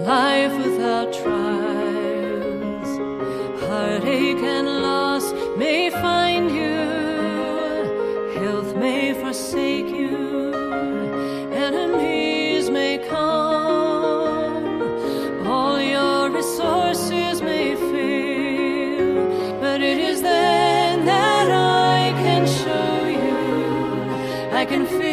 life without trials. Heartache and loss may find you, health may forsake you, enemies may come, all your resources may fail, but it is then that I can show you, I can feel